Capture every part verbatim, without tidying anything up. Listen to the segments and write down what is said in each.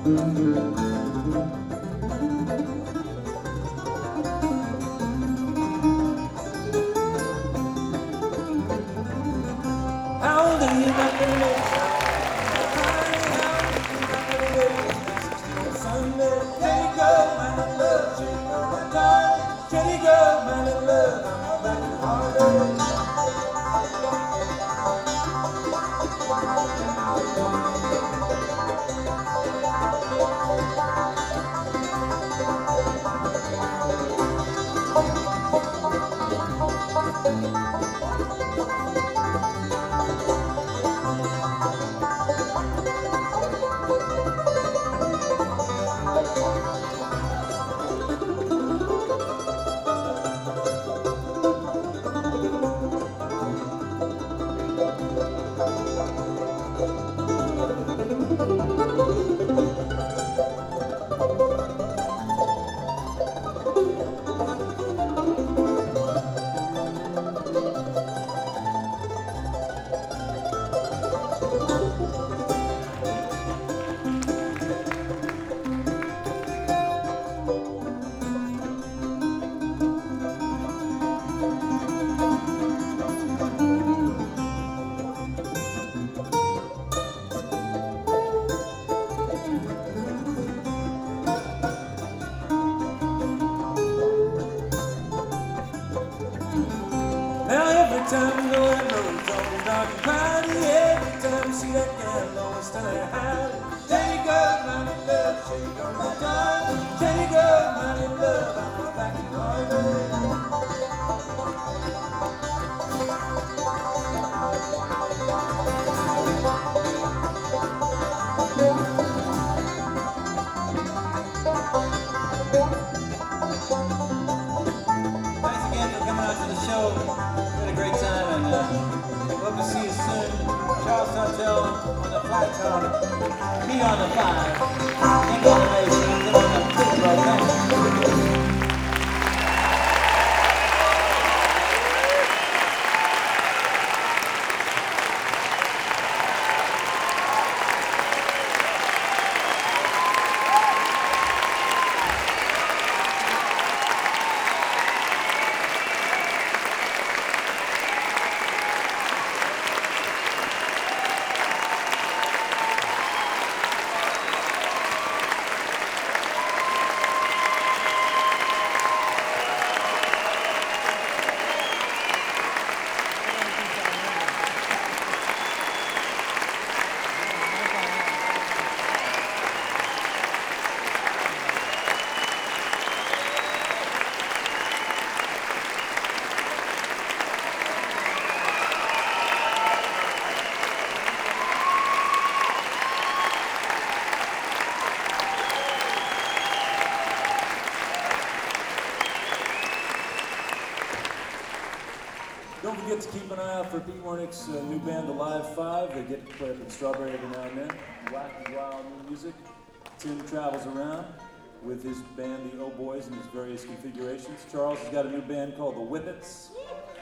Don't forget to keep an eye out for Pete Warnick's uh, new band, Alive Five. They get to play up in Strawberry every now and then. Wacky, wild new music. Tim travels around with his band, the Oh Boys, in his various configurations. Charles has got a new band called the Whippets.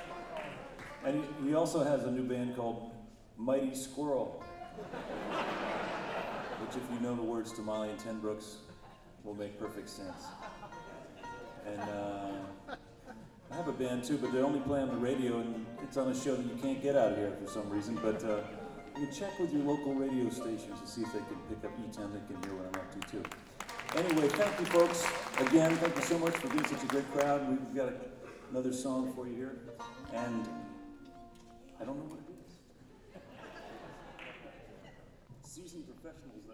And he, he also has a new band called Mighty Squirrel, which, if you know the words to Molly and Ten Brooks, will make perfect sense. And uh, I have a band too, but they only play on the radio, and it's on a show that you can't get out of here for some reason. But uh, you check with your local radio stations to see if they can pick up E ten. They can hear what I'm up to too. Anyway, thank you, folks. Again, thank you so much for being such a great crowd. We've got a, another song for you here, and I don't know what it is. Seasoned professionals.